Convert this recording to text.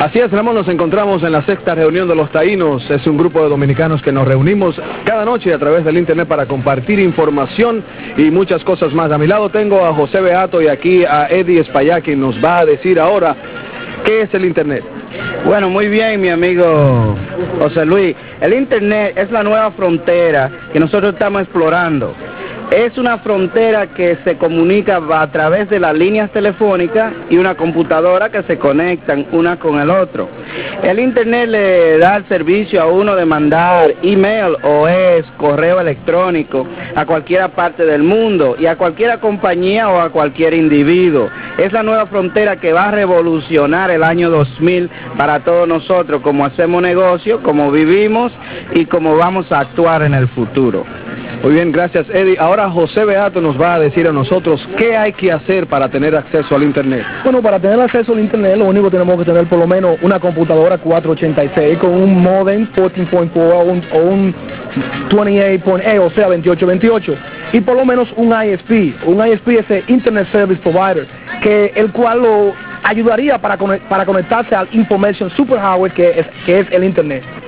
Así es, Ramón, nos encontramos en la sexta reunión de los taínos. Es un grupo de dominicanos que nos reunimos cada noche a través del internet para compartir información y muchas cosas más. A mi lado tengo a José Beato y aquí a Eddie Espaillá, quien nos va a decir ahora qué es el internet. Bueno, muy bien, mi amigo José Luis. El internet es la nueva frontera que nosotros estamos explorando. Es una frontera que se comunica a través de las líneas telefónicas y una computadora que se conectan una con el otro. El internet le da el servicio a uno de mandar email o correo electrónico a cualquier parte del mundo y a cualquier compañía o a cualquier individuo. Es la nueva frontera que va a revolucionar el año 2000 para todos nosotros, como hacemos negocio, como vivimos y como vamos a actuar en el futuro. Muy bien, gracias, Eddie. Ahora José Beato nos va a decir a nosotros qué hay que hacer para tener acceso al internet. Bueno, para tener acceso al internet, lo único que tenemos que tener por lo menos una computadora 486 con un modem 14.4 o un 28.8, o sea, 2828. Y por lo menos un ISP. Un ISP es el Internet Service Provider, el cual lo ayudaría para conectarse al Information Superhighway que es el internet.